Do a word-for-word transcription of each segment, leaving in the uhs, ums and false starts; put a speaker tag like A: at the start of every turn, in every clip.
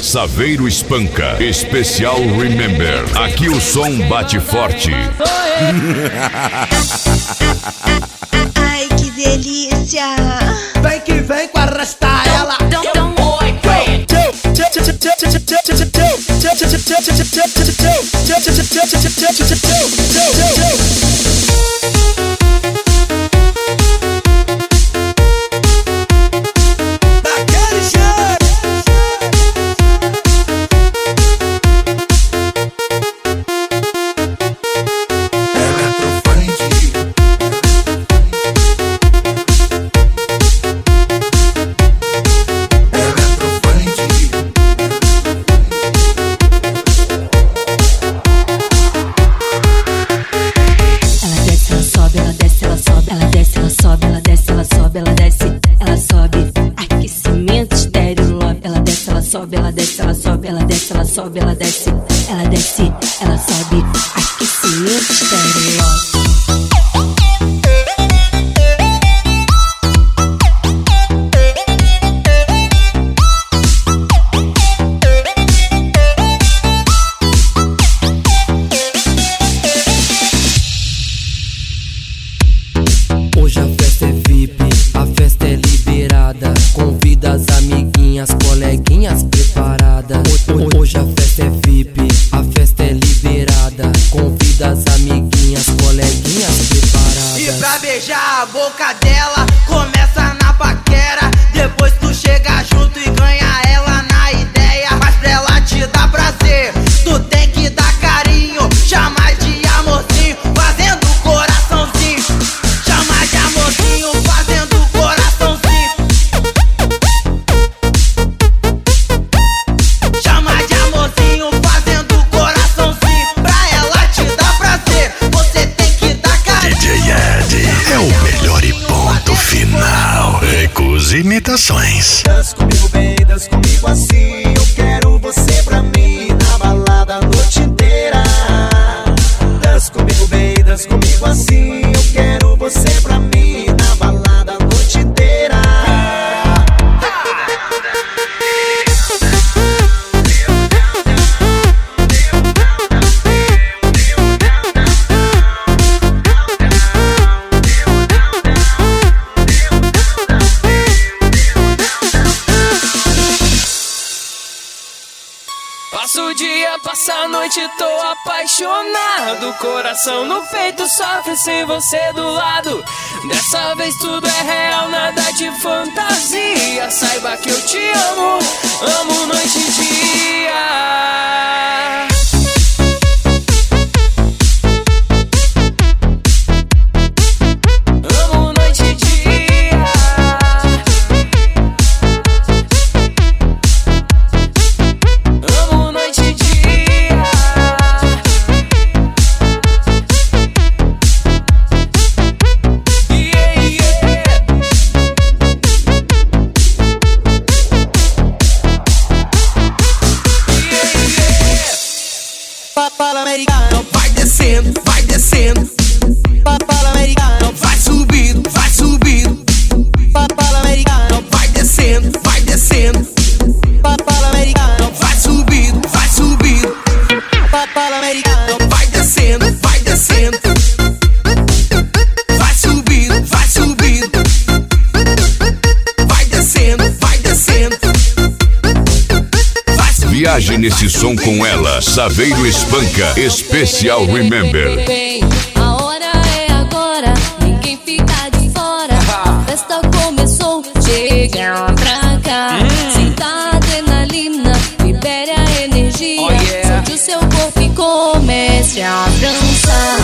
A: Saveiro Espanca, especial Remember. Aqui o som bate forte.
B: Ai, que delícia.
C: Vem que vem com arrastar ela.
B: Ela desce, ela sobe, ela desce, ela sobe, ela desce, ela desce, ela sobe, aquecimento estéreo.
D: Hoje a festa é V I P, a festa é liberada. Convida as amiguinhas, coleguinhas preparadas. Hoje a festa é V I P, a festa é liberada. Convida as amiguinhas, coleguinhas preparadas.
C: E pra beijar a boca dela, começa na paquera. Depois tu chega junto e ganha ela na ideia. Mas pra ela te dar prazer, tu tem que dar carinho. Chama de amorzinho, fazendo coraçãozinho. Chama de amorzinho, fazendo coraçãozinho. Chama de amorzinho, fazendo coraçãozinho. Pra ela te dar prazer, você tem que dar carinho.
A: D J Ed é o melhor e ponto final. Recusa imitações.
E: Dança comigo bem, dança comigo assim. Eu quero você pra mim, na balada a noite inteira. Dança comigo bem, dança comigo assim. Eu quero você pra mim, na balada a noite inteira.
F: Passo o dia, passo a noite, tô apaixonado. Coração no peito sofre sem você do lado. Dessa vez tudo é real, nada de fantasia. Saiba que eu te amo, amo noite e dia. Amo noite e dia. Amo noite e dia. Yeah, yeah. Yeah, yeah.
C: Papala americano, vai descendo, vai descendo. Papala americano, vai subindo, vai subindo. Papala americano, vai descendo, vai descendo. Papala americano, vai subindo, vai subindo. Papala americano, vai descendo, vai descendo. Vai subindo, vai subindo. Vai descendo, vai descendo. Vai subindo.
A: Viaje nesse som com ela. Saveiro Espanca, especial Remember.
G: Bem, a hora é agora, ninguém fica de fora. A festa começou, chega pra cá. Sinta a adrenalina, libere a energia.
F: Oh, yeah.
G: Solte o seu corpo e comece a dançar.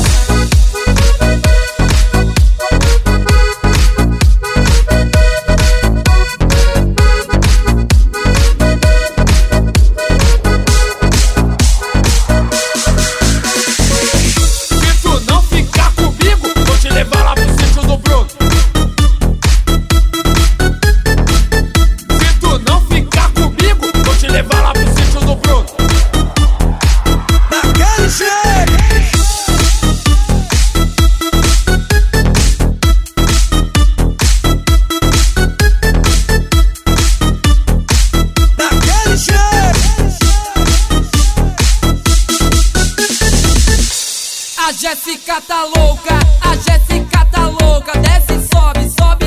F: Se tu não ficar comigo, vou te levar lá pro sítio do Bruno. Se tu não ficar comigo, vou te levar lá pro sítio do Bruno.
C: Daquele jeito.
D: A Jéssica tá louca, a Jéssica tá louca. Desce, sobe, sobe.